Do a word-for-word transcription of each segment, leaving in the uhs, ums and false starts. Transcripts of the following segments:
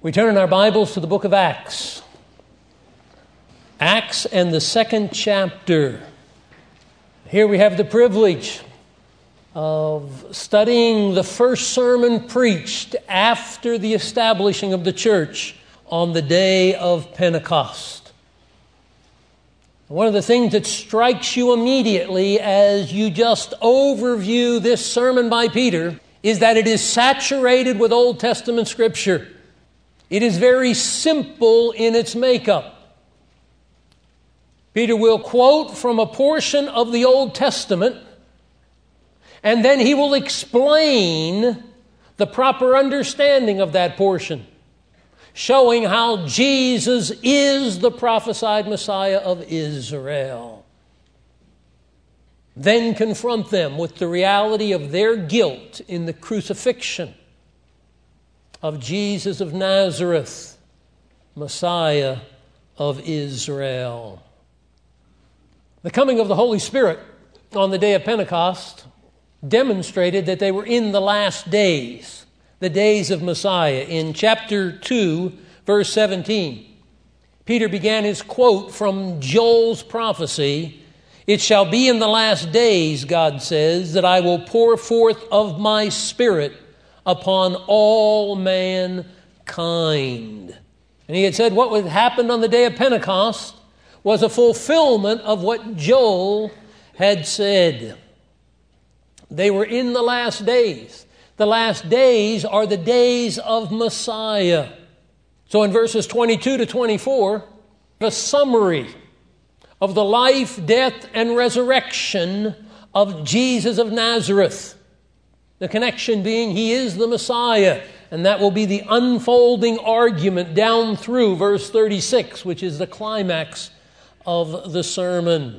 We turn in our Bibles to the book of Acts. Acts and the second chapter. Here we have the privilege of studying the first sermon preached after the establishing of the church on the day of Pentecost. One of the things that strikes you immediately as you just overview this sermon by Peter is that it is saturated with Old Testament Scripture. It is very simple in its makeup. Peter will quote from a portion of the Old Testament, and then he will explain the proper understanding of that portion, showing how Jesus is the prophesied Messiah of Israel. Then confront them with the reality of their guilt in the crucifixion of Jesus of Nazareth, Messiah of Israel. The coming of the Holy Spirit on the day of Pentecost demonstrated that they were in the last days, the days of Messiah. In chapter two, verse seventeen, Peter began his quote from Joel's prophecy. "It shall be in the last days," God says, "that I will pour forth of my Spirit upon all mankind." And he had said what would happen on the day of Pentecost was a fulfillment of what Joel had said. They were in the last days. The last days are the days of Messiah. So in verses twenty-two to twenty-four, a summary of the life, death, and resurrection of Jesus of Nazareth. The connection being he is the Messiah, and that will be the unfolding argument down through verse thirty-six, which is the climax of the sermon.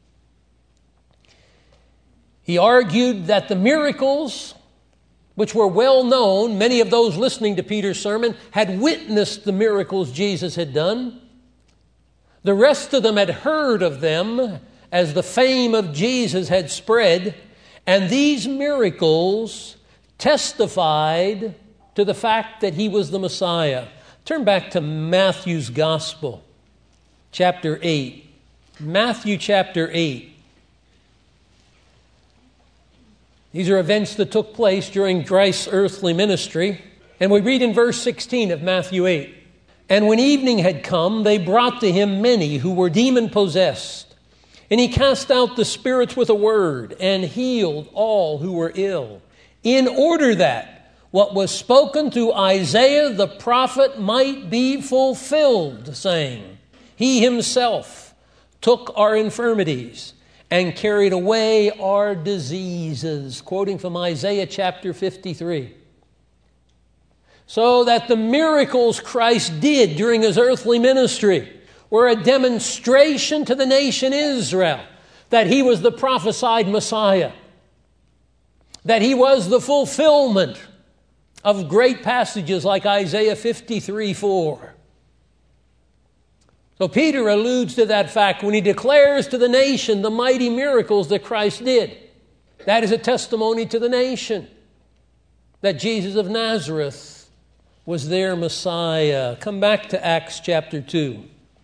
He argued that the miracles, which were well known, many of those listening to Peter's sermon had witnessed the miracles Jesus had done. The rest of them had heard of them as the fame of Jesus had spread, and these miracles testified to the fact that he was the Messiah. Turn back to Matthew's Gospel, chapter eight. Matthew chapter eight. These are events that took place during Christ's earthly ministry. And we read in verse sixteen of Matthew eight, "And when evening had come, they brought to him many who were demon-possessed. And he cast out the spirits with a word and healed all who were ill, in order that what was spoken through Isaiah the prophet might be fulfilled, saying, He himself took our infirmities and carried away our diseases," quoting from Isaiah chapter fifty-three. So that the miracles Christ did during his earthly ministry were a demonstration to the nation Israel that he was the prophesied Messiah, that he was the fulfillment of great passages like Isaiah fifty-three four. So Peter alludes to that fact when he declares to the nation the mighty miracles that Christ did. That is a testimony to the nation that Jesus of Nazareth was their Messiah. Come back to Acts chapter two.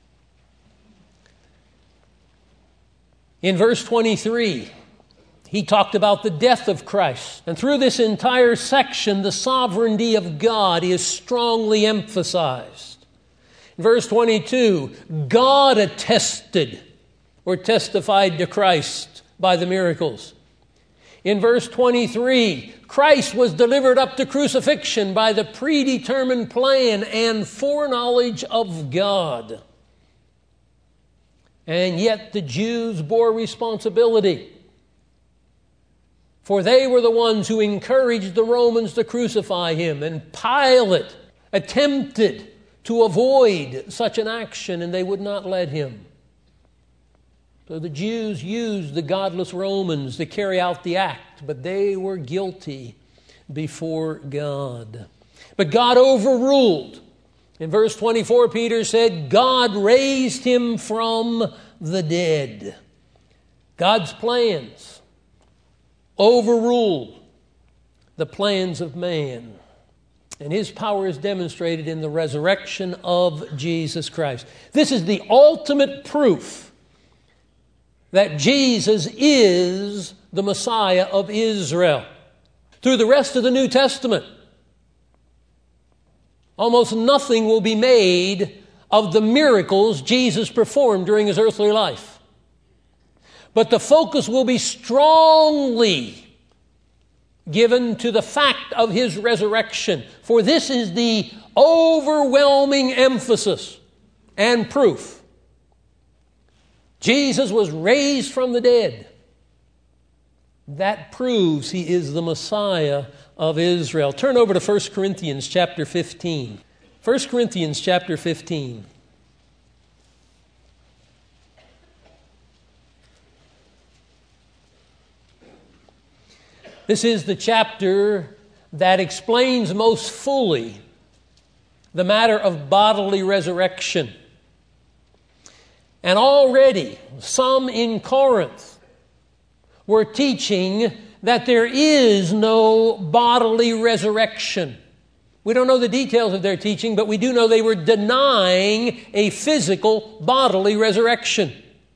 In verse twenty-three, he talked about the death of Christ. And through this entire section, the sovereignty of God is strongly emphasized. In verse twenty-two, God attested or testified to Christ by the miracles. In verse twenty-three, Christ was delivered up to crucifixion by the predetermined plan and foreknowledge of God. And yet the Jews bore responsibility, for they were the ones who encouraged the Romans to crucify him, and Pilate attempted to avoid such an action, and they would not let him. So the Jews used the godless Romans to carry out the act, but they were guilty before God. But God overruled. In verse twenty-four, Peter said, God raised him from the dead. God's plans overruled the plans of man. And His power is demonstrated in the resurrection of Jesus Christ. This is the ultimate proof that Jesus is the Messiah of Israel. Through the rest of the New Testament, almost nothing will be made of the miracles Jesus performed during His earthly life. But the focus will be strongly given to the fact of His resurrection. For this is the overwhelming emphasis and proof. Jesus was raised from the dead. That proves He is the Messiah of Israel. Turn over to First Corinthians chapter fifteen. First Corinthians chapter fifteen. This is the chapter that explains most fully the matter of bodily resurrection. And already some in Corinth were teaching that there is no bodily resurrection. We don't know the details of their teaching, but we do know they were denying a physical bodily resurrection.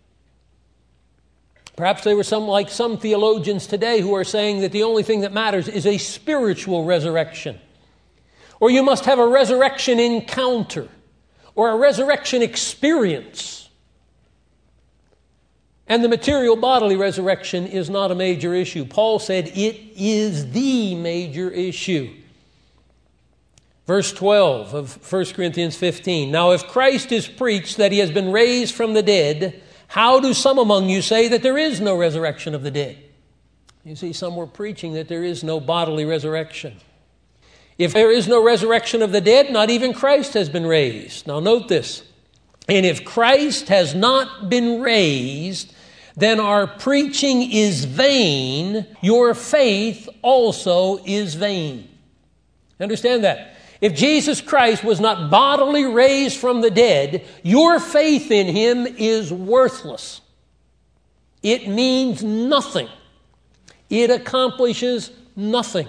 Perhaps they were some like some theologians today who are saying that the only thing that matters is a spiritual resurrection. Or you must have a resurrection encounter or a resurrection experience. And the material bodily resurrection is not a major issue. Paul said it is the major issue. Verse twelve of First Corinthians fifteen. Now if Christ is preached that He has been raised from the dead, how do some among you say that there is no resurrection of the dead? You see, some were preaching that there is no bodily resurrection. If there is no resurrection of the dead, not even Christ has been raised. Now note this. And if Christ has not been raised, then our preaching is vain. Your faith also is vain. Understand that. If Jesus Christ was not bodily raised from the dead, your faith in Him is worthless. It means nothing. It accomplishes nothing.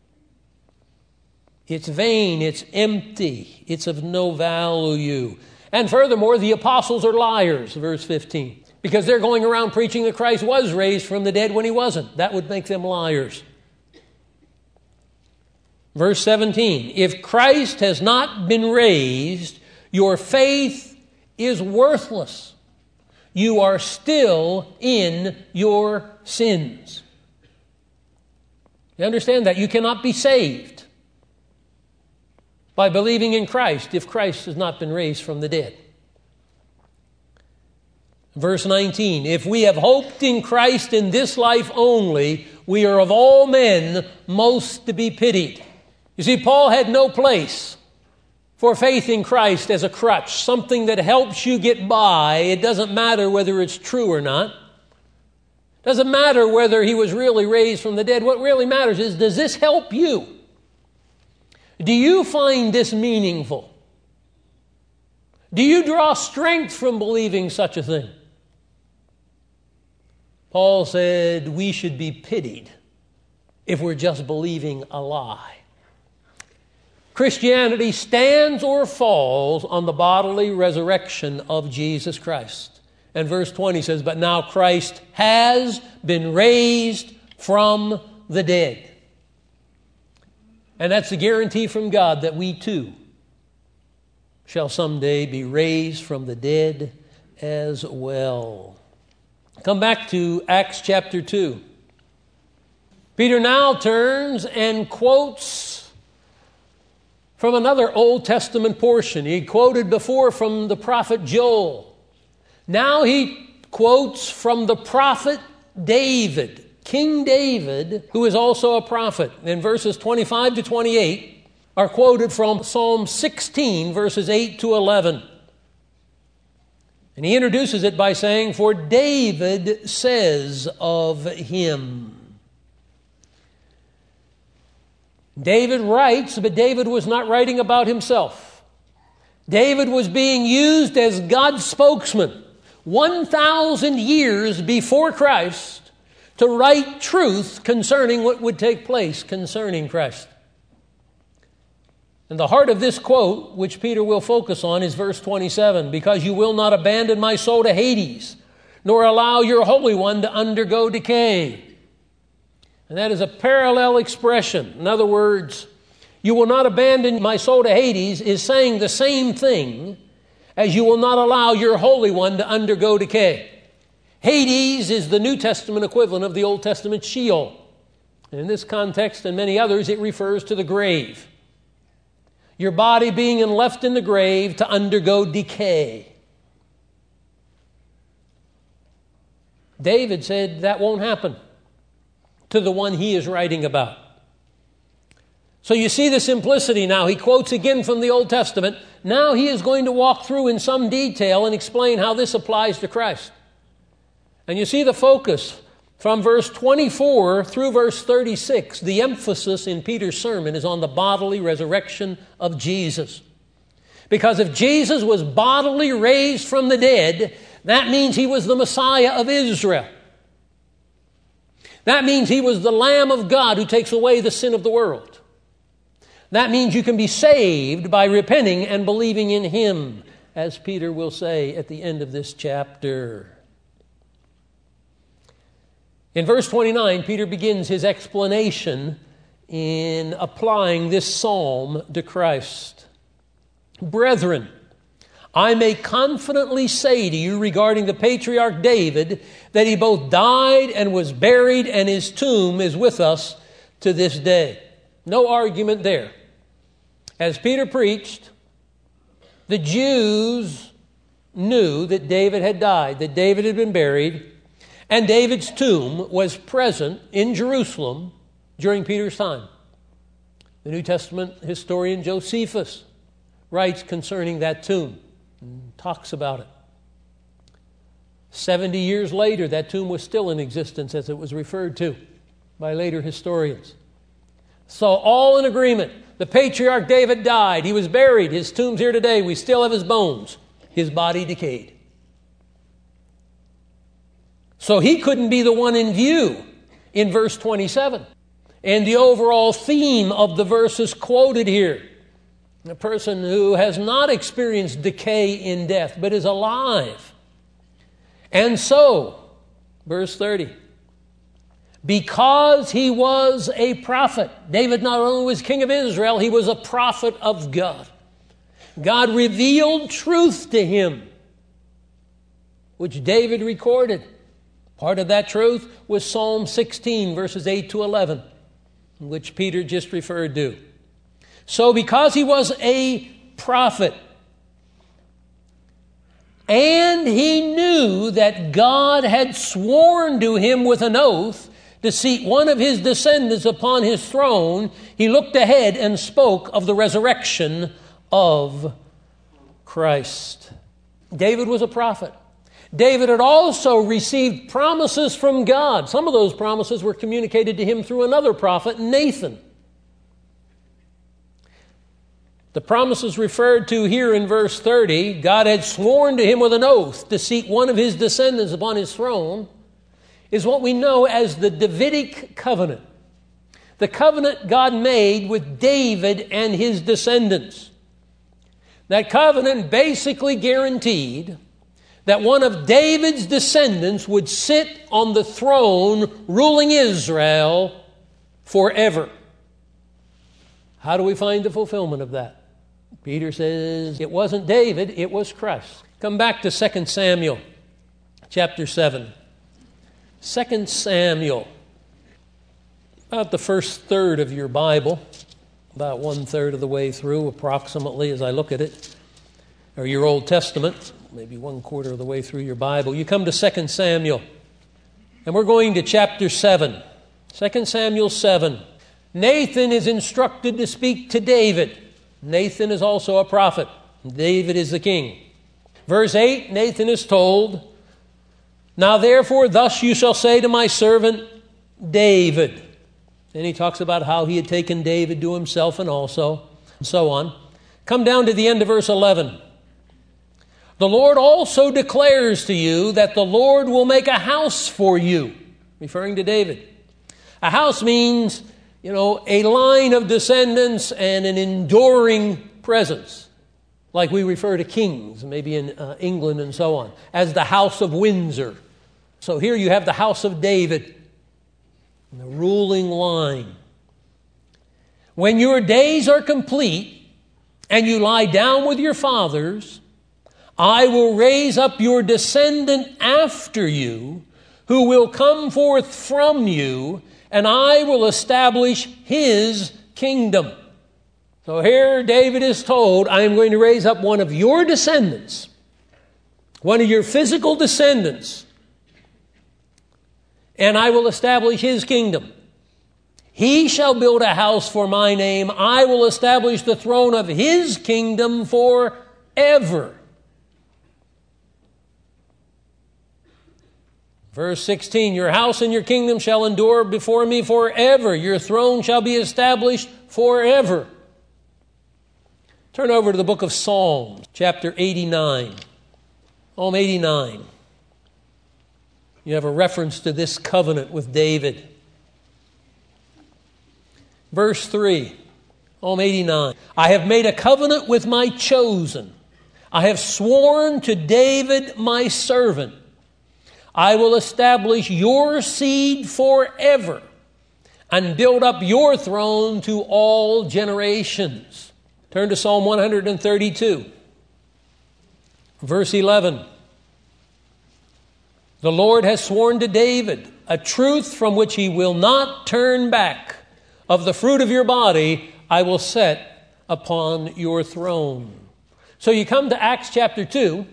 It's vain, it's empty, it's of no value. And furthermore, the apostles are liars, verse fifteen, because they're going around preaching that Christ was raised from the dead when He wasn't. That would make them liars. Verse seventeen, if Christ has not been raised, your faith is worthless. You are still in your sins. You understand that? You cannot be saved by believing in Christ if Christ has not been raised from the dead. Verse nineteen, if we have hoped in Christ in this life only, we are of all men most to be pitied. You see, Paul had no place for faith in Christ as a crutch, something that helps you get by. It doesn't matter whether it's true or not. It doesn't matter whether He was really raised from the dead. What really matters is, does this help you? Do you find this meaningful? Do you draw strength from believing such a thing? Paul said we should be pitied if we're just believing a lie. Christianity stands or falls on the bodily resurrection of Jesus Christ. And verse twenty says, but now Christ has been raised from the dead. And that's the guarantee from God that we too shall someday be raised from the dead as well. Come back to Acts chapter two. Peter now turns and quotes from another Old Testament portion. He quoted before from the prophet Joel. Now he quotes from the prophet David, King David, who is also a prophet. And verses twenty-five to twenty-eight are quoted from Psalm sixteen, verses eight to eleven. And he introduces it by saying, for David says of him. David writes, but David was not writing about himself. David was being used as God's spokesman one thousand years before Christ to write truth concerning what would take place concerning Christ. And the heart of this quote, which Peter will focus on, is verse twenty-seven. Because you will not abandon my soul to Hades, nor allow your Holy One to undergo decay. And that is a parallel expression. In other words, you will not abandon my soul to Hades is saying the same thing as you will not allow your Holy One to undergo decay. Hades is the New Testament equivalent of the Old Testament Sheol. And in this context and many others, it refers to the grave. Your body being left in the grave to undergo decay. David said that won't happen to the one he is writing about. So you see the simplicity now. He quotes again from the Old Testament. Now he is going to walk through in some detail and explain how this applies to Christ. And you see the focus from verse twenty-four through verse thirty-six. The emphasis in Peter's sermon is on the bodily resurrection of Jesus. Because if Jesus was bodily raised from the dead, that means he was the Messiah of Israel. That means he was the Lamb of God who takes away the sin of the world. That means you can be saved by repenting and believing in him, as Peter will say at the end of this chapter. In verse twenty-nine, Peter begins his explanation in applying this psalm to Christ. Brethren, I may confidently say to you regarding the patriarch David that he both died and was buried, and his tomb is with us to this day. No argument there. As Peter preached, the Jews knew that David had died, that David had been buried, and David's tomb was present in Jerusalem during Peter's time. The New Testament historian Josephus writes concerning that tomb and talks about it. Seventy years later, that tomb was still in existence, as it was referred to by later historians. So all in agreement. The patriarch David died. He was buried. His tomb's here today. We still have his bones. His body decayed. So he couldn't be the one in view in verse twenty-seven. And the overall theme of the verses quoted here, a person who has not experienced decay in death, but is alive. And so, verse thirty, because he was a prophet. David not only was king of Israel, he was a prophet of God. God revealed truth to him, which David recorded. Part of that truth was Psalm sixteen, verses eight to eleven, which Peter just referred to. So because he was a prophet, and he knew that God had sworn to him with an oath to seat one of his descendants upon his throne, he looked ahead and spoke of the resurrection of Christ. David was a prophet. David had also received promises from God. Some of those promises were communicated to him through another prophet, Nathan. The promises referred to here in verse thirty, God had sworn to him with an oath to seat one of his descendants upon his throne, is what we know as the Davidic covenant. The covenant God made with David and his descendants. That covenant basically guaranteed that one of David's descendants would sit on the throne ruling Israel forever. How do we find the fulfillment of that? Peter says it wasn't David, it was Christ. Come back to Second Samuel chapter seven. Second Samuel, about the first third of your Bible, about one third of the way through approximately as I look at it, or your Old Testament, maybe one quarter of the way through your Bible. You come to Second Samuel, and we're going to chapter seven. Second Samuel seven. Nathan is instructed to speak to David. Nathan is also a prophet. David is the king. Verse eight, Nathan is told, now therefore thus you shall say to my servant David. Then he talks about how he had taken David to himself and also, and so on. Come down to the end of verse eleven. The Lord also declares to you that the Lord will make a house for you, referring to David. A house means you know, a line of descendants and an enduring presence, like we refer to kings, maybe in uh, England and so on, as the House of Windsor. So here you have the House of David, the ruling line. When your days are complete and you lie down with your fathers, I will raise up your descendant after you, who will come forth from you, and I will establish his kingdom. So here David is told, I am going to raise up one of your descendants, one of your physical descendants, and I will establish his kingdom. He shall build a house for my name. I will establish the throne of his kingdom forever. Verse sixteen, your house and your kingdom shall endure before me forever. Your throne shall be established forever. Turn over to the book of Psalms, chapter eighty-nine. Psalm eighty-nine. You have a reference to this covenant with David. Verse three, Psalm eighty-nine. I have made a covenant with my chosen. I have sworn to David my servant. I will establish your seed forever and build up your throne to all generations. Turn to Psalm one thirty-two, verse eleven. The Lord has sworn to David a truth from which he will not turn back. Of the fruit of your body I will set upon your throne. So you come to Acts chapter two,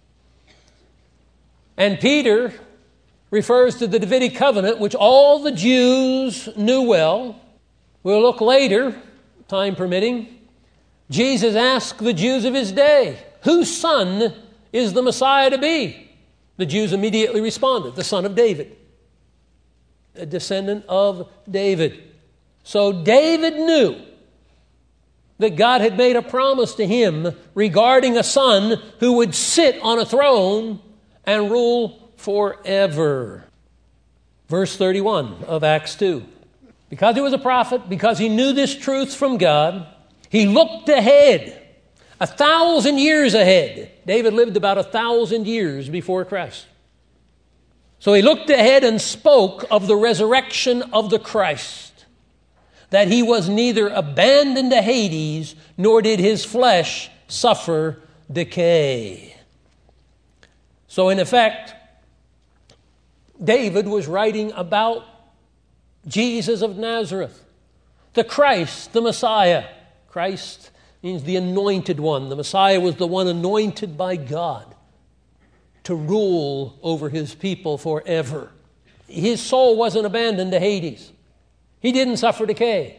and Peter refers to the Davidic covenant, which all the Jews knew well. We'll look later, time permitting. Jesus asked the Jews of his day, whose son is the Messiah to be? The Jews immediately responded, the son of David, a descendant of David. So David knew that God had made a promise to him regarding a son who would sit on a throne and rule forever. Verse thirty-one of Acts two. Because he was a prophet, because he knew this truth from God, he looked ahead, a thousand years ahead. David lived about a thousand years before Christ. So he looked ahead and spoke of the resurrection of the Christ, that he was neither abandoned to Hades, nor did his flesh suffer decay. So in effect, David was writing about Jesus of Nazareth, the Christ, the Messiah. Christ means the anointed one. The Messiah was the one anointed by God to rule over his people forever. His soul wasn't abandoned to Hades. He didn't suffer decay.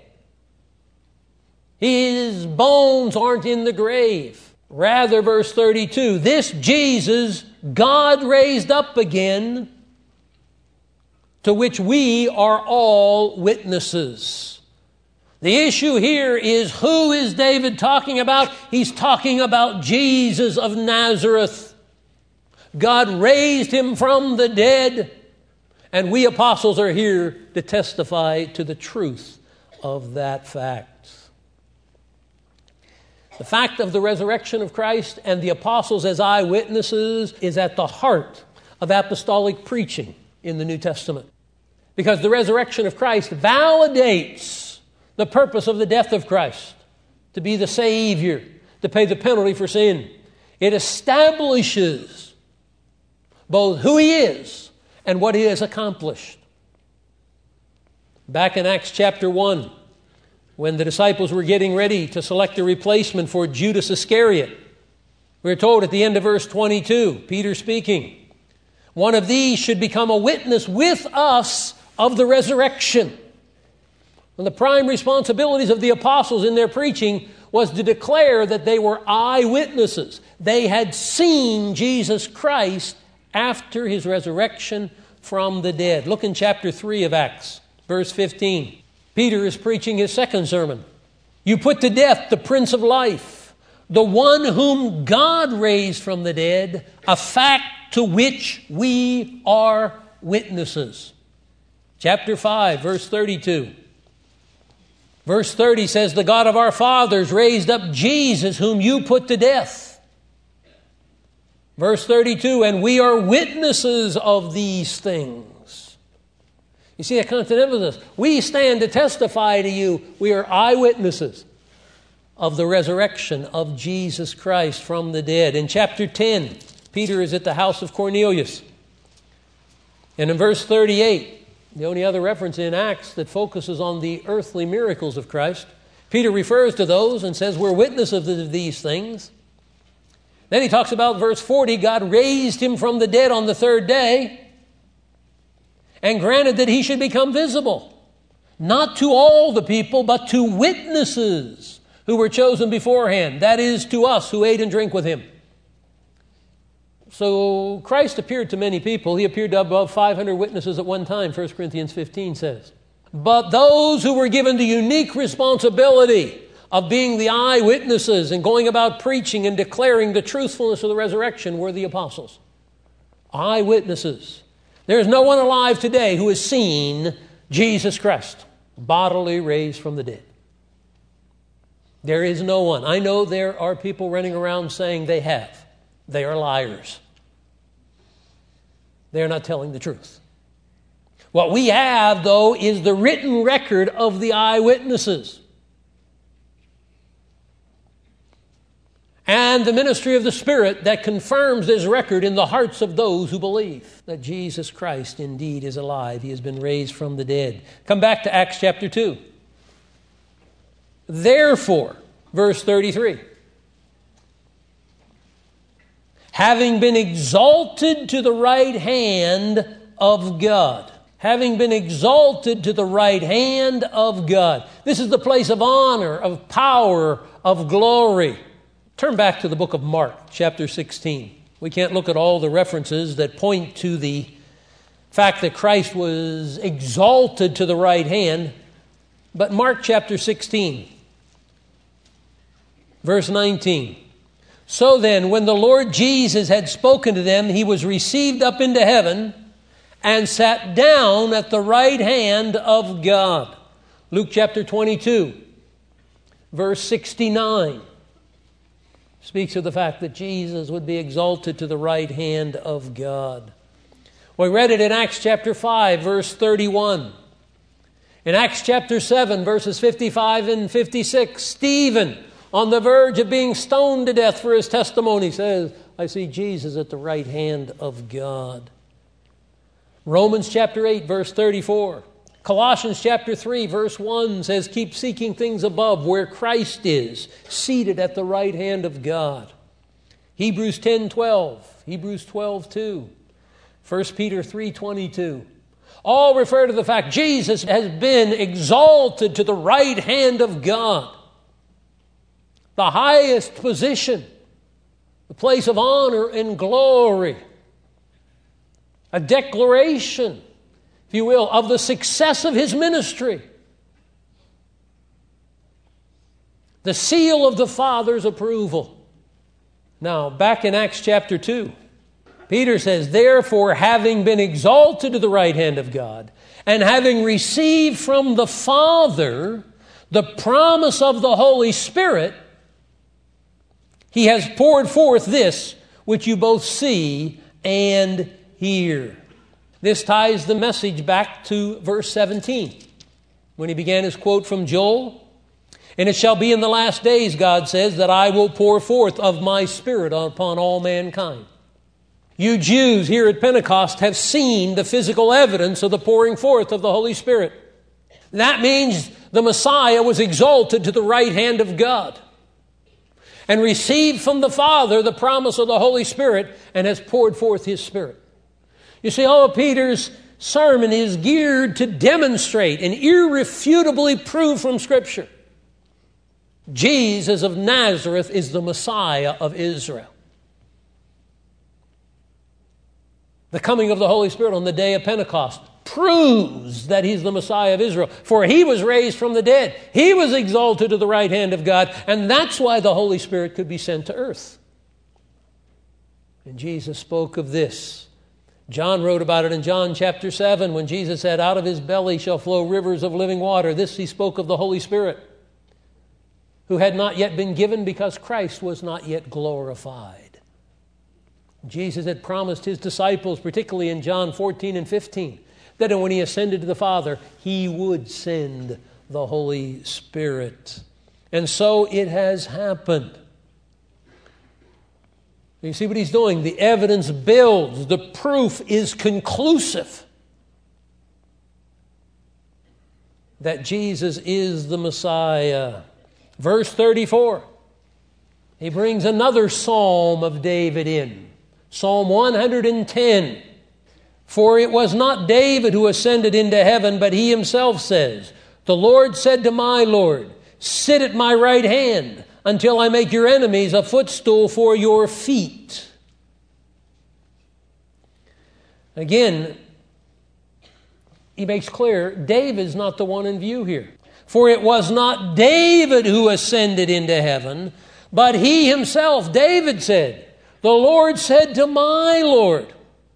His bones aren't in the grave. Rather, verse thirty-two, this Jesus God raised up again, to which we are all witnesses. The issue here is, who is David talking about? He's talking about Jesus of Nazareth. God raised him from the dead, and we apostles are here to testify to the truth of that fact. The fact of the resurrection of Christ and the apostles as eyewitnesses is at the heart of apostolic preaching in the New Testament. Because the resurrection of Christ validates the purpose of the death of Christ, to be the Savior, to pay the penalty for sin. It establishes both who he is and what he has accomplished. Back in Acts chapter one, when the disciples were getting ready to select a replacement for Judas Iscariot, we're told at the end of verse twenty-two, Peter speaking, one of these should become a witness with us of the resurrection. And the prime responsibilities of the apostles in their preaching was to declare that they were eyewitnesses. They had seen Jesus Christ after his resurrection from the dead. Look in chapter three of Acts, verse fifteen. Peter is preaching his second sermon. You put to death the Prince of Life, the one whom God raised from the dead, a fact to which we are witnesses. Chapter five, verse thirty-two. Verse thirty says, the God of our fathers raised up Jesus, whom you put to death. Verse thirty-two, and we are witnesses of these things. You see that constant emphasis. We stand to testify to you. We are eyewitnesses of the resurrection of Jesus Christ from the dead. In chapter ten, Peter is at the house of Cornelius. And in verse thirty-eight, the only other reference in Acts that focuses on the earthly miracles of Christ, Peter refers to those and says, we're witnesses of these things. Then he talks about verse forty, God raised him from the dead on the third day and granted that he should become visible, not to all the people, but to witnesses who were chosen beforehand, that is, to us who ate and drink with him. So Christ appeared to many people. He appeared to above five hundred witnesses at one time, First Corinthians fifteen says. But those who were given the unique responsibility of being the eyewitnesses and going about preaching and declaring the truthfulness of the resurrection were the apostles. Eyewitnesses. There is no one alive today who has seen Jesus Christ bodily raised from the dead. There is no one. I know there are people running around saying they have. They are liars. They are not telling the truth. What we have, though, is the written record of the eyewitnesses. And the ministry of the Spirit that confirms this record in the hearts of those who believe that Jesus Christ indeed is alive. He has been raised from the dead. Come back to Acts chapter two. Therefore, verse thirty-three, having been exalted to the right hand of God. Having been exalted to the right hand of God. This is the place of honor, of power, of glory. Turn back to the book of Mark, chapter sixteen. We can't look at all the references that point to the fact that Christ was exalted to the right hand. But Mark chapter sixteen, verse nineteen. So then, when the Lord Jesus had spoken to them, he was received up into heaven and sat down at the right hand of God. Luke chapter twenty-two, verse sixty-nine. Speaks of the fact that Jesus would be exalted to the right hand of God. We read it in Acts chapter five, verse thirty-one. In Acts chapter seven, verses fifty-five and fifty-six, Stephen, on the verge of being stoned to death for his testimony, says, I see Jesus at the right hand of God. Romans chapter eight, verse thirty-four. Colossians chapter three, verse one says, keep seeking things above where Christ is, seated at the right hand of God. Hebrews ten twelve, Hebrews twelve two, First Peter three twenty-two. All refer to the fact Jesus has been exalted to the right hand of God. The highest position, the place of honor and glory. A declaration, if you will, of the success of his ministry. The seal of the Father's approval. Now, back in Acts chapter two, Peter says, therefore, having been exalted to the right hand of God, and having received from the Father the promise of the Holy Spirit, he has poured forth this which you both see and hear. This ties the message back to verse seventeen, when he began his quote from Joel. And it shall be in the last days, God says, that I will pour forth of my Spirit upon all mankind. You Jews here at Pentecost have seen the physical evidence of the pouring forth of the Holy Spirit. That means the Messiah was exalted to the right hand of God and received from the Father the promise of the Holy Spirit and has poured forth his Spirit. You see, all of Peter's sermon is geared to demonstrate and irrefutably prove from Scripture Jesus of Nazareth is the Messiah of Israel. The coming of the Holy Spirit on the day of Pentecost proves that he's the Messiah of Israel. For he was raised from the dead. He was exalted to the right hand of God. And that's why the Holy Spirit could be sent to earth. And Jesus spoke of this John wrote about it in John chapter seven when Jesus said, out of his belly shall flow rivers of living water. This he spoke of the Holy Spirit, who had not yet been given because Christ was not yet glorified. Jesus had promised his disciples, particularly in John fourteen and fifteen, that when he ascended to the Father, he would send the Holy Spirit. And so it has happened. You see what he's doing? The evidence builds. The proof is conclusive that Jesus is the Messiah. Verse thirty-four, he brings another psalm of David in. Psalm one hundred ten. For it was not David who ascended into heaven, but he himself says, the Lord said to my Lord, sit at my right hand until I make your enemies a footstool for your feet. Again, he makes clear David's not the one in view here. For it was not David who ascended into heaven, but he himself, David said, the Lord said to my Lord.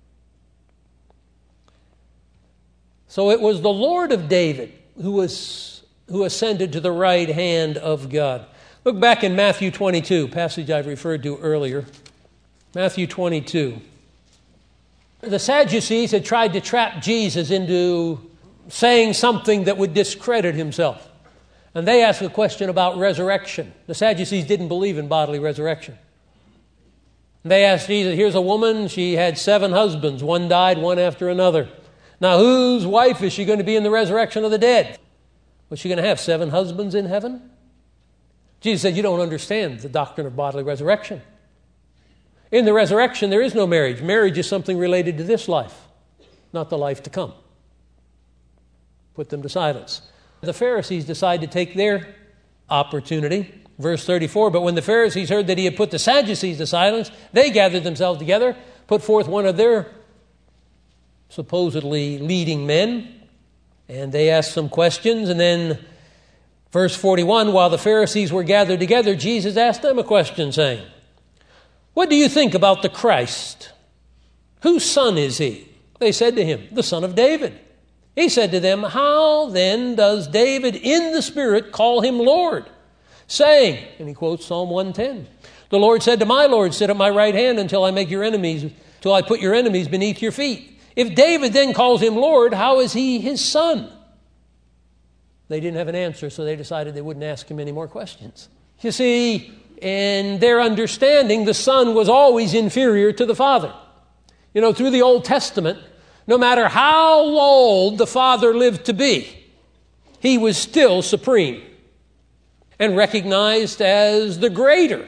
So it was the Lord of David who was who ascended to the right hand of God. Look back in Matthew twenty-two, passage I've referred to earlier. Matthew twenty-two. The Sadducees had tried to trap Jesus into saying something that would discredit himself. And they asked a question about resurrection. The Sadducees didn't believe in bodily resurrection. They asked Jesus, here's a woman, she had seven husbands. One died, one after another. Now, whose wife is she going to be in the resurrection of the dead? Was she going to have seven husbands in heaven? Jesus said, you don't understand the doctrine of bodily resurrection. In the resurrection, there is no marriage. Marriage is something related to this life, not the life to come. Put them to silence. The Pharisees decide to take their opportunity. Verse thirty-four, but when the Pharisees heard that he had put the Sadducees to silence, they gathered themselves together, put forth one of their supposedly leading men, and they asked some questions. And then verse forty-one, while the Pharisees were gathered together, Jesus asked them a question, saying, what do you think about the Christ? Whose son is he? They said to him, the son of David. He said to them, how then does David in the Spirit call him Lord, saying, and he quotes Psalm one ten, the Lord said to my Lord, sit at my right hand until I make your enemies, till I put your enemies beneath your feet. If David then calls him Lord, how is he his son? They didn't have an answer, so they decided they wouldn't ask him any more questions. You see, in their understanding, the Son was always inferior to the Father. You know, through the Old Testament, no matter how old the Father lived to be, he was still supreme and recognized as the greater.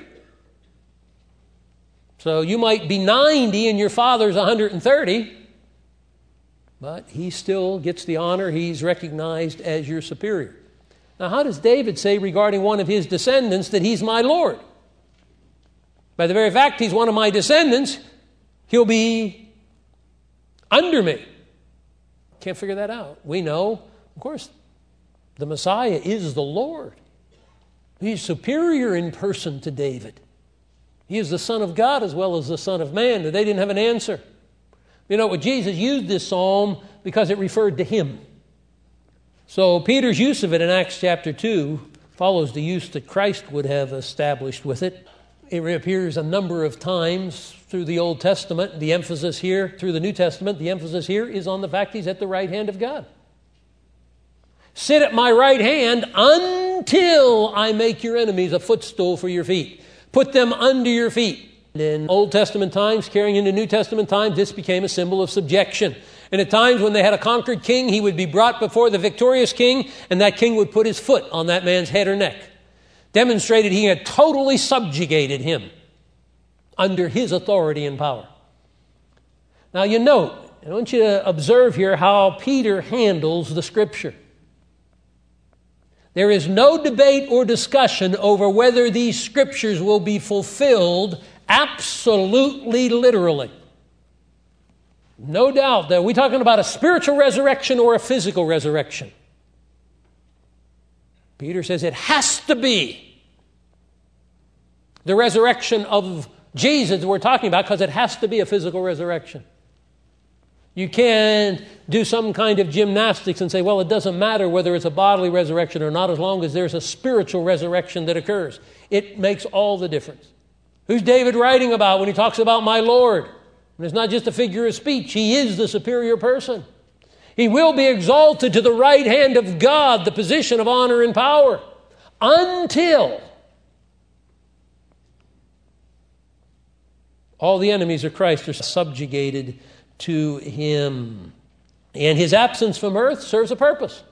So you might be ninety and your father's one hundred thirty, but he still gets the honor. He's recognized as your superior. Now, how does David say regarding one of his descendants that he's my Lord? By the very fact he's one of my descendants, he'll be under me. Can't figure that out. We know, of course, the Messiah is the Lord. He's superior in person to David. He is the Son of God as well as the Son of Man. They didn't have an answer. You know, Jesus used this psalm because it referred to him. So Peter's use of it in Acts chapter two follows the use that Christ would have established with it. It reappears a number of times through the Old Testament. The emphasis here, through the New Testament, the emphasis here is on the fact he's at the right hand of God. Sit at my right hand until I make your enemies a footstool for your feet. Put them under your feet. In Old Testament times, carrying into New Testament times, this became a symbol of subjection. And at times when they had a conquered king, he would be brought before the victorious king, and that king would put his foot on that man's head or neck. Demonstrated he had totally subjugated him under his authority and power. Now you note, I want you to observe here how Peter handles the Scripture. There is no debate or discussion over whether these Scriptures will be fulfilled absolutely literally. No doubt that we're talking about a spiritual resurrection or a physical resurrection. Peter says it has to be the resurrection of Jesus we're talking about because it has to be a physical resurrection. You can't do some kind of gymnastics and say, well, it doesn't matter whether it's a bodily resurrection or not, as long as there's a spiritual resurrection that occurs. It makes all the difference. Who's David writing about when he talks about my Lord? And it's not just a figure of speech. He is the superior person. He will be exalted to the right hand of God, the position of honor and power, until all the enemies of Christ are subjugated to him. And his absence from earth serves a purpose.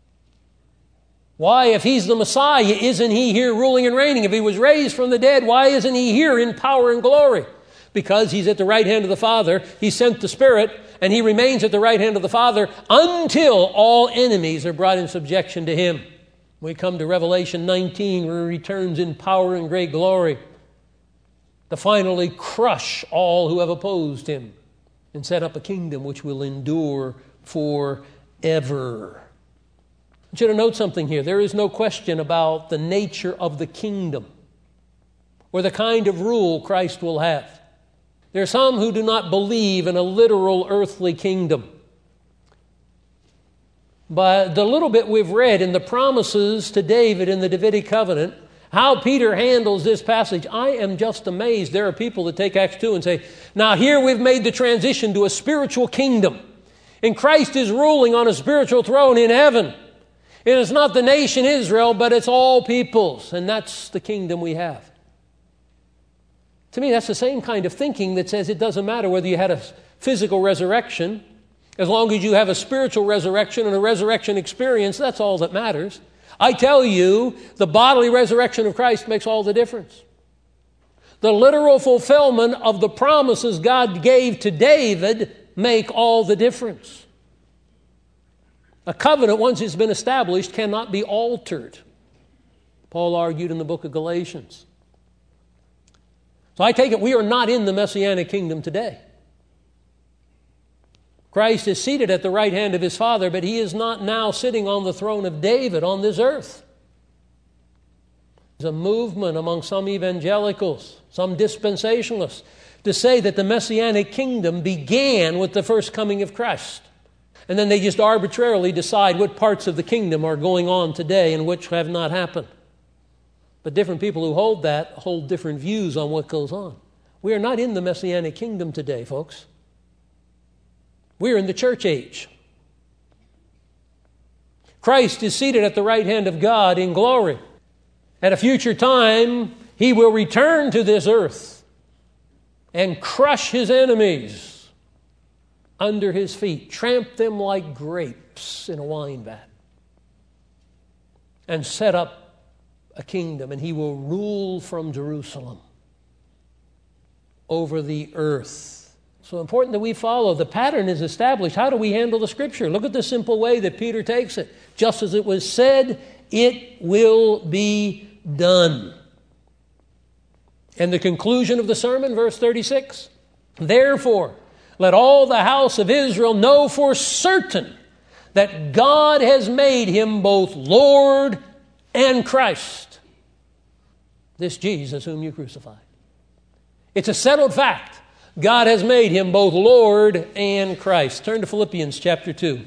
Why, if he's the Messiah, isn't he here ruling and reigning? If he was raised from the dead, why isn't he here in power and glory? Because he's at the right hand of the Father. He sent the Spirit, and he remains at the right hand of the Father until all enemies are brought in subjection to him. We come to Revelation nineteen, where he returns in power and great glory to finally crush all who have opposed him and set up a kingdom which will endure forever. I want you to note something here. There is no question about the nature of the kingdom or the kind of rule Christ will have. There are some who do not believe in a literal earthly kingdom. But the little bit we've read in the promises to David in the Davidic covenant, how Peter handles this passage, I am just amazed. There are people that take Acts two and say, now here we've made the transition to a spiritual kingdom. And Christ is ruling on a spiritual throne in heaven. It is not the nation Israel, but it's all peoples. And that's the kingdom we have. To me, that's the same kind of thinking that says it doesn't matter whether you had a physical resurrection. As long as you have a spiritual resurrection and a resurrection experience, that's all that matters. I tell you, the bodily resurrection of Christ makes all the difference. The literal fulfillment of the promises God gave to David make all the difference. A covenant, once it's been established, cannot be altered. Paul argued in the book of Galatians. So I take it we are not in the Messianic kingdom today. Christ is seated at the right hand of his Father, but he is not now sitting on the throne of David on this earth. There's a movement among some evangelicals, some dispensationalists, to say that the Messianic kingdom began with the first coming of Christ. And then they just arbitrarily decide what parts of the kingdom are going on today and which have not happened. But different people who hold that hold different views on what goes on. We are not in the Messianic kingdom today, folks. We're in the church age. Christ is seated at the right hand of God in glory. At a future time, he will return to this earth and crush his enemies under his feet, tramp them like grapes in a wine vat, and set up a kingdom, and he will rule from Jerusalem over the earth. So important that we follow. The pattern is established. How do we handle the Scripture? Look at the simple way that Peter takes it. Just as it was said, it will be done. And the conclusion of the sermon, verse thirty-six. Therefore, let all the house of Israel know for certain that God has made him both Lord and Christ, this Jesus whom you crucified. It's a settled fact. God has made him both Lord and Christ. Turn to Philippians chapter two.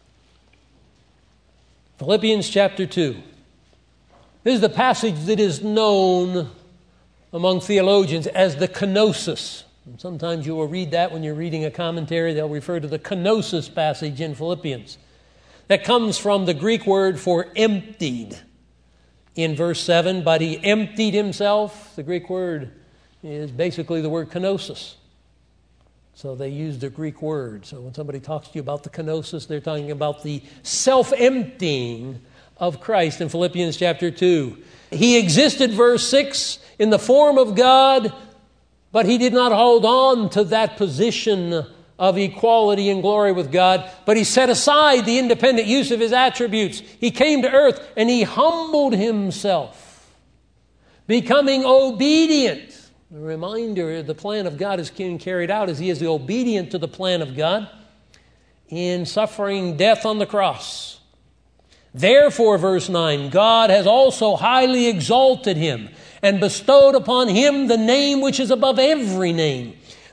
Philippians chapter two. This is the passage that is known among theologians as the kenosis. And sometimes you will read that when you're reading a commentary. They'll refer to the kenosis passage in Philippians. That comes from the Greek word for emptied. In verse seven, but he emptied himself. The Greek word is basically the word kenosis. So they use the Greek word. So when somebody talks to you about the kenosis, they're talking about the self-emptying of Christ in Philippians chapter two. He existed, verse six, in the form of God, but he did not hold on to that position of equality and glory with God, but he set aside the independent use of his attributes. He came to earth and he humbled himself, becoming obedient. A reminder, the plan of God is being carried out as he is obedient to the plan of God in suffering death on the cross. Therefore, verse nine, God has also highly exalted him and bestowed upon him the name which is above every name,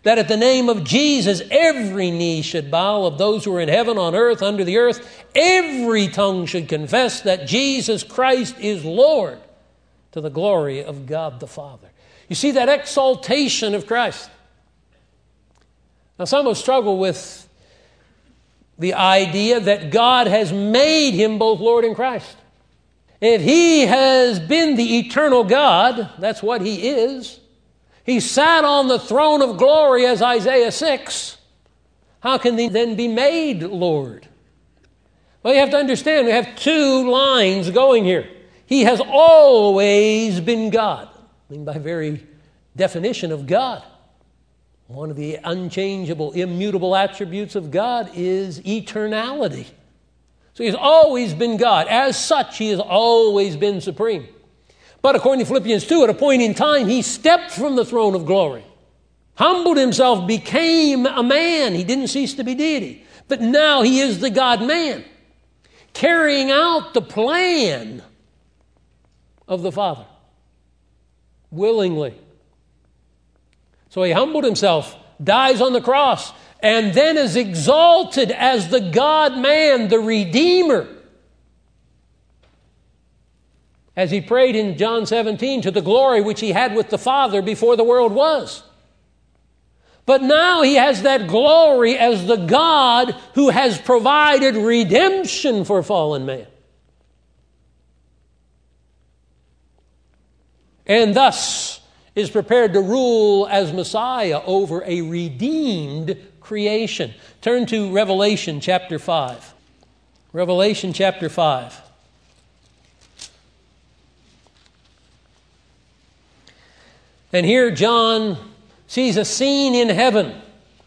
that at the name of Jesus every knee should bow, of those who are in heaven, on earth, under the earth. Every tongue should confess that Jesus Christ is Lord, to the glory of God the Father. You see that exaltation of Christ. Now, some have struggled with the idea that God has made him both Lord and Christ. If he has been the eternal God, that's what he is. He sat on the throne of glory, as Isaiah six. How can he then be made Lord? Well, you have to understand, we have two lines going here. He has always been God. I mean, by very definition of God. One of the unchangeable, immutable attributes of God is eternality. So he's always been God. As such, he has always been supreme. But according to Philippians two, at a point in time, he stepped from the throne of glory, humbled himself, became a man. He didn't cease to be deity. But now he is the God-man, carrying out the plan of the Father, willingly. So he humbled himself, dies on the cross, and then is exalted as the God-man, the Redeemer. As he prayed in John seventeen, to the glory which he had with the Father before the world was. But now he has that glory as the God who has provided redemption for fallen man. And thus is prepared to rule as Messiah over a redeemed creation. Turn to Revelation chapter five. Revelation chapter five. And here John sees a scene in heaven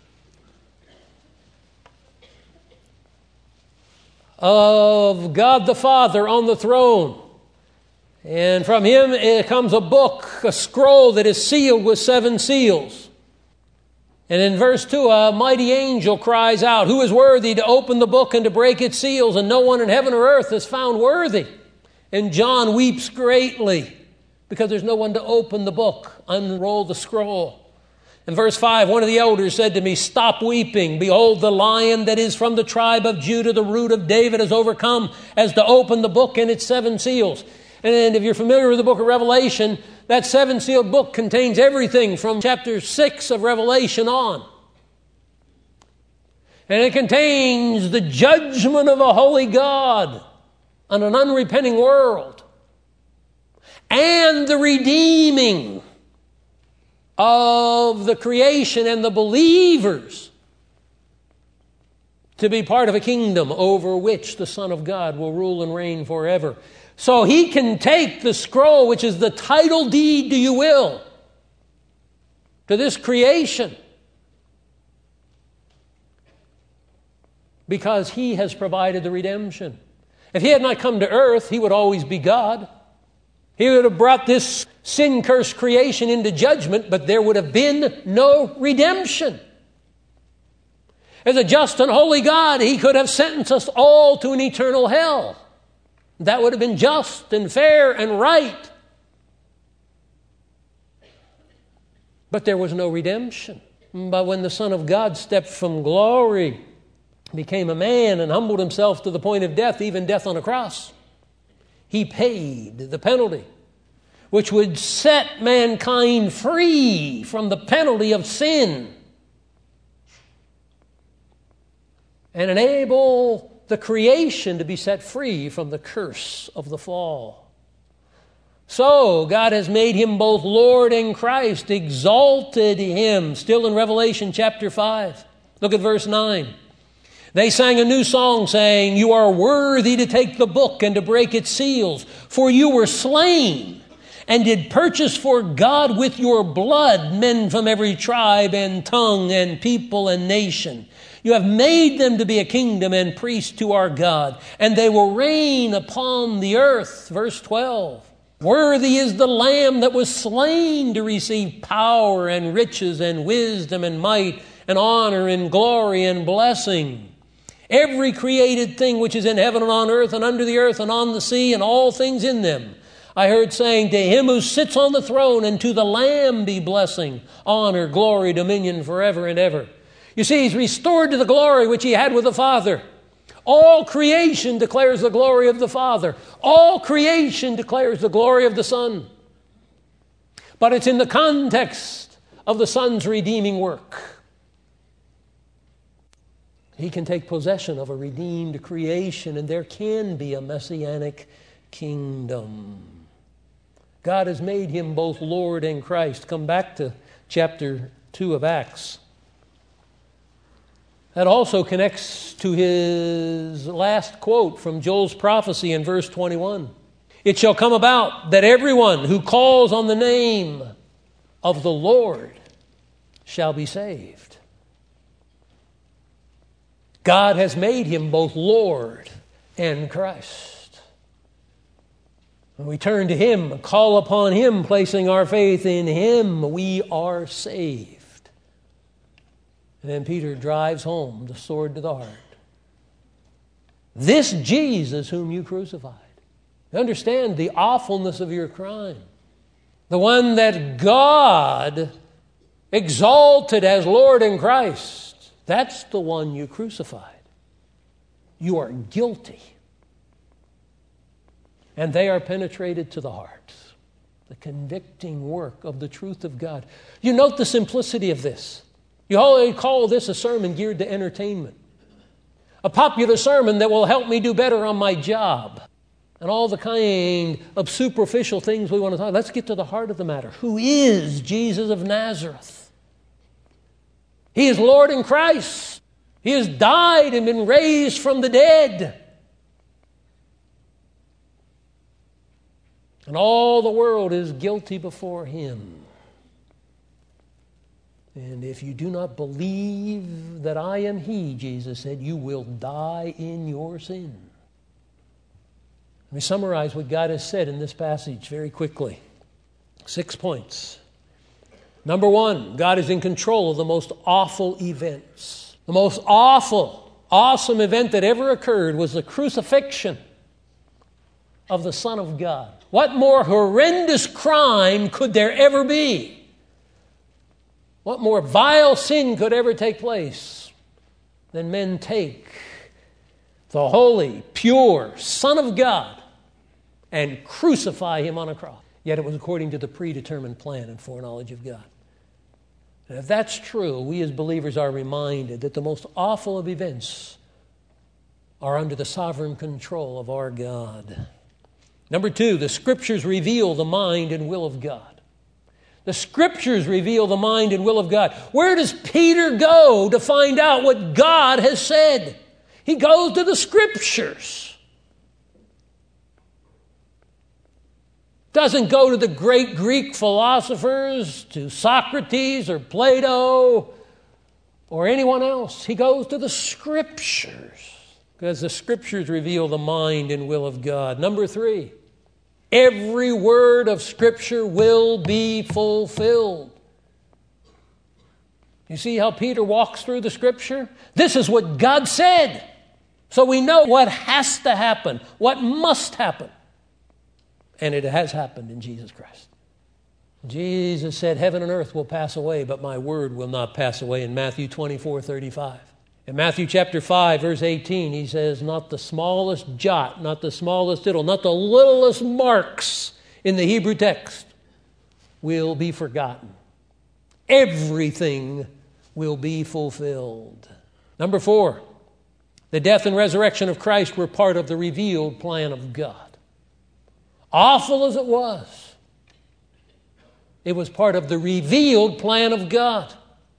of God the Father on the throne. And from him it comes a book, a scroll that is sealed with seven seals. And in verse two, a mighty angel cries out, "Who is worthy to open the book and to break its seals?" And no one in heaven or earth is found worthy. And John weeps greatly because there's no one to open the book, unroll the scroll. In verse five, one of the elders said to me, "Stop weeping. Behold, the Lion that is from the tribe of Judah, the root of David, has overcome as to open the book and its seven seals." And if you're familiar with the book of Revelation, that seven-sealed book contains everything from chapter six of Revelation on. And it contains the judgment of a holy God on an unrepenting world, and the redeeming of the creation and the believers to be part of a kingdom over which the Son of God will rule and reign forever. So he can take the scroll, which is the title deed, do you will, to this creation, because he has provided the redemption. If he had not come to earth, he would always be God. He would have brought this sin-cursed creation into judgment, but there would have been no redemption. As a just and holy God, he could have sentenced us all to an eternal hell. That would have been just and fair and right. But there was no redemption. But when the Son of God stepped from glory, became a man and humbled himself to the point of death, even death on a cross, he paid the penalty which would set mankind free from the penalty of sin and enable the creation to be set free from the curse of the fall. So God has made him both Lord and Christ, exalted him. Still in Revelation chapter five. Look at verse nine. They sang a new song saying, "You are worthy to take the book and to break its seals, for you were slain and did purchase for God with your blood men from every tribe and tongue and people and nation. You have made them to be a kingdom and priests to our God, and they will reign upon the earth." Verse twelve. "Worthy is the Lamb that was slain to receive power and riches and wisdom and might and honor and glory and blessing. Every created thing which is in heaven and on earth and under the earth and on the sea and all things in them I heard saying, to him who sits on the throne and to the Lamb be blessing, honor, glory, dominion forever and ever. You see, he's restored to the glory which he had with the Father. All creation declares the glory of the Father. All creation declares the glory of the Son. But it's in the context of the Son's redeeming work. He can take possession of a redeemed creation, and there can be a messianic kingdom. God has made him both Lord and Christ. Come back to chapter two of Acts. That also connects to his last quote from Joel's prophecy in verse twenty-one. It shall come about that everyone who calls on the name of the Lord shall be saved. God has made him both Lord and Christ. When we turn to him, call upon him, placing our faith in him, we are saved. And then Peter drives home the sword to the heart. This Jesus whom you crucified. Understand the awfulness of your crime. The one that God exalted as Lord and Christ. That's the one you crucified. You are guilty. And they are penetrated to the heart. The convicting work of the truth of God. You note the simplicity of this. You already call this a sermon geared to entertainment. A popular sermon that will help me do better on my job. And all the kind of superficial things we want to talk about. Let's get to the heart of the matter. Who is Jesus of Nazareth? He is Lord in Christ. He has died and been raised from the dead. And all the world is guilty before him. And if you do not believe that I am he, Jesus said, you will die in your sin. Let me summarize what God has said in this passage very quickly. Six points. Number one, God is in control of the most awful events. The most awful, awesome event that ever occurred was the crucifixion of the Son of God. What more horrendous crime could there ever be? What more vile sin could ever take place than men take the holy, pure Son of God and crucify him on a cross? Yet it was according to the predetermined plan and foreknowledge of God. And if that's true, we as believers are reminded that the most awful of events are under the sovereign control of our God. Number two, the Scriptures reveal the mind and will of God. The Scriptures reveal the mind and will of God. Where does Peter go to find out what God has said? He goes to the Scriptures. Doesn't go to the great Greek philosophers, to Socrates or Plato or anyone else. He goes to the Scriptures because the Scriptures reveal the mind and will of God. Number three, every word of Scripture will be fulfilled. You see how Peter walks through the Scripture? This is what God said. So we know what has to happen, what must happen. And it has happened in Jesus Christ. Jesus said, heaven and earth will pass away, but my word will not pass away, in Matthew twenty-four thirty-five. In Matthew chapter five, verse eighteen, he says, not the smallest jot, not the smallest tittle, not the littlest marks in the Hebrew text will be forgotten. Everything will be fulfilled. Number four, the death and resurrection of Christ were part of the revealed plan of God. Awful as it was, it was part of the revealed plan of God.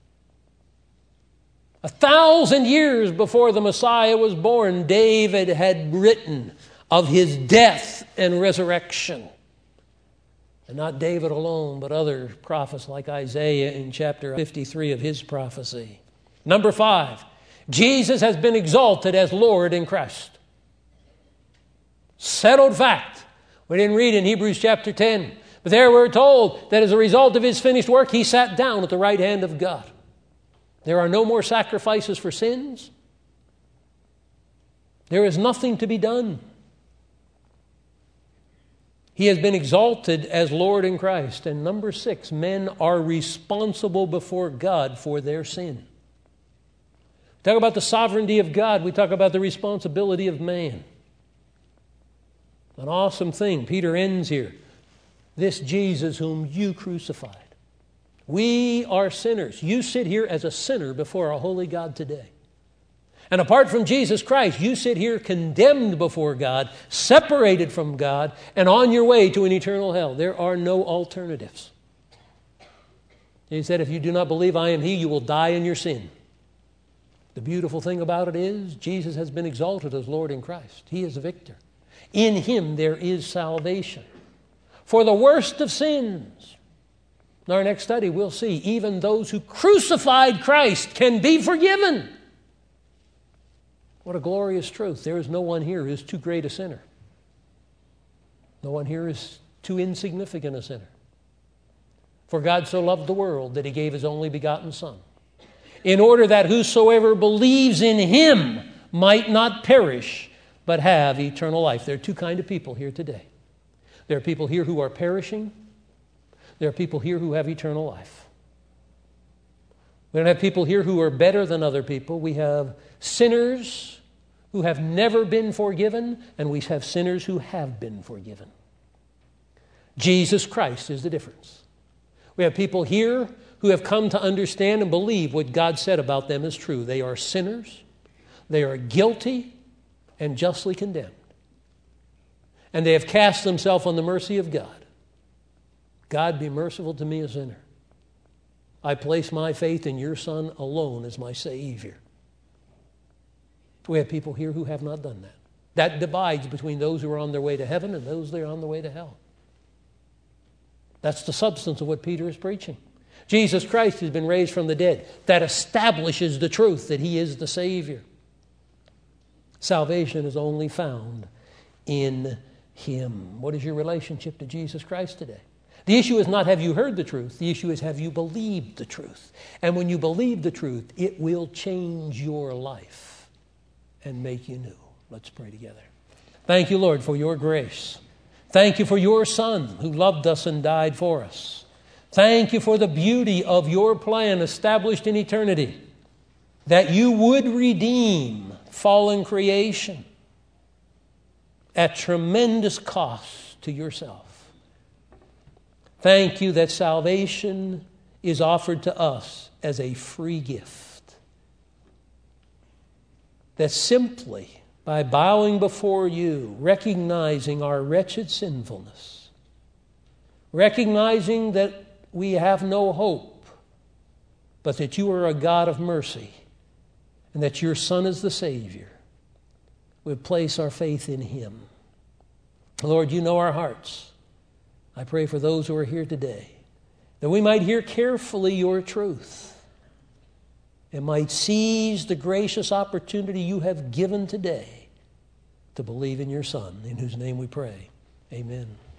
A thousand years before the Messiah was born, David had written of his death and resurrection. And not David alone, but other prophets like Isaiah in chapter fifty-three of his prophecy. Number five, Jesus has been exalted as Lord in Christ. Settled fact. We didn't read in Hebrews chapter ten, but there we're told that as a result of his finished work, he sat down at the right hand of God. There are no more sacrifices for sins. There is nothing to be done. He has been exalted as Lord in Christ. And number six, men are responsible before God for their sin. We talk about the sovereignty of God. We talk about the responsibility of man. An awesome thing. Peter ends here. This Jesus whom you crucified. We are sinners. You sit here as a sinner before a holy God today. And apart from Jesus Christ, you sit here condemned before God, separated from God, and on your way to an eternal hell. There are no alternatives. He said, if you do not believe I am He, you will die in your sin. The beautiful thing about it is, Jesus has been exalted as Lord in Christ. He is a victor. In Him there is salvation. For the worst of sins. In our next study, we'll see even those who crucified Christ can be forgiven. What a glorious truth. There is no one here who is too great a sinner. No one here is too insignificant a sinner. For God so loved the world that He gave His only begotten Son, in order that whosoever believes in Him might not perish, but have eternal life. There are two kinds of people here today. There are people here who are perishing. There are people here who have eternal life. We don't have people here who are better than other people. We have sinners who have never been forgiven, and we have sinners who have been forgiven. Jesus Christ is the difference. We have people here who have come to understand and believe what God said about them is true. They are sinners, they are guilty, and justly condemned. And they have cast themselves on the mercy of God. God, be merciful to me, a sinner. I place my faith in your Son alone as my Savior. We have people here who have not done that. That divides between those who are on their way to heaven and those that are on their way to hell. That's the substance of what Peter is preaching. Jesus Christ has been raised from the dead. That establishes the truth that He is the Savior. Salvation is only found in Him. What is your relationship to Jesus Christ today? The issue is not have you heard the truth. The issue is have you believed the truth. And when you believe the truth, it will change your life and make you new. Let's pray together. Thank you, Lord, for your grace. Thank you for your Son who loved us and died for us. Thank you for the beauty of your plan established in eternity, that you would redeem fallen creation at tremendous cost to yourself. Thank you that salvation is offered to us as a free gift. That simply by bowing before you, recognizing our wretched sinfulness, recognizing that we have no hope, but that you are a God of mercy and that your Son is the Savior, we place our faith in Him. Lord, you know our hearts. I pray for those who are here today, that we might hear carefully your truth and might seize the gracious opportunity you have given today to believe in your Son, in whose name we pray. Amen.